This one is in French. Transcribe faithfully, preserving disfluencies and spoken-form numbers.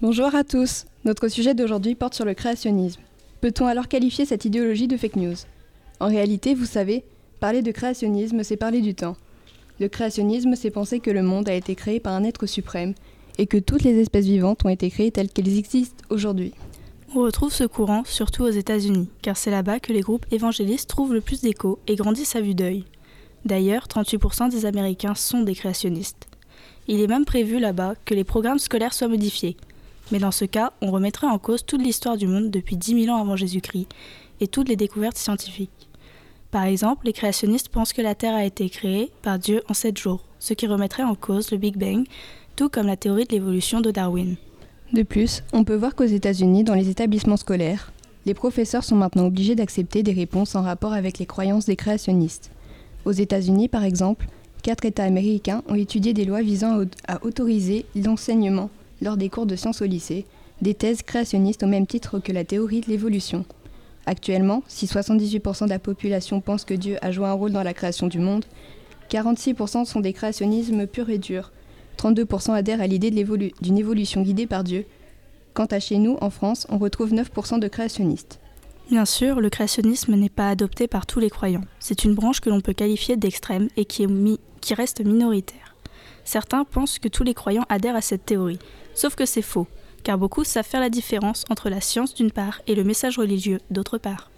Bonjour à tous. Notre sujet d'aujourd'hui porte sur le créationnisme. Peut-on alors qualifier cette idéologie de fake news ? En réalité, vous savez, parler de créationnisme, c'est parler du temps. Le créationnisme, c'est penser que le monde a été créé par un être suprême et que toutes les espèces vivantes ont été créées telles qu'elles existent aujourd'hui. On retrouve ce courant surtout aux États-Unis, car c'est là-bas que les groupes évangélistes trouvent le plus d'écho et grandissent à vue d'œil. D'ailleurs, trente-huit pour cent des Américains sont des créationnistes. Il est même prévu là-bas que les programmes scolaires soient modifiés. Mais dans ce cas, on remettrait en cause toute l'histoire du monde depuis dix mille ans avant Jésus-Christ et toutes les découvertes scientifiques. Par exemple, les créationnistes pensent que la Terre a été créée par Dieu en sept jours, ce qui remettrait en cause le Big Bang, tout comme la théorie de l'évolution de Darwin. De plus, on peut voir qu'aux États-Unis, dans les établissements scolaires, les professeurs sont maintenant obligés d'accepter des réponses en rapport avec les croyances des créationnistes. Aux États-Unis, par exemple, quatre États américains ont étudié des lois visant à autoriser l'enseignement, lors des cours de sciences au lycée, des thèses créationnistes au même titre que la théorie de l'évolution. Actuellement, si soixante-dixhuit pour cent de la population pense que Dieu a joué un rôle dans la création du monde, quarante-six pour cent sont des créationnismes purs et durs, trente-deux pour cent adhèrent à l'idée de l'évolu- d'une évolution guidée par Dieu. Quant à chez nous, en France, on retrouve neuf pour cent de créationnistes. Bien sûr, le créationnisme n'est pas adopté par tous les croyants. C'est une branche que l'on peut qualifier d'extrême et qui, est mi- qui reste minoritaire. Certains pensent que tous les croyants adhèrent à cette théorie, sauf que c'est faux, car beaucoup savent faire la différence entre la science d'une part et le message religieux d'autre part.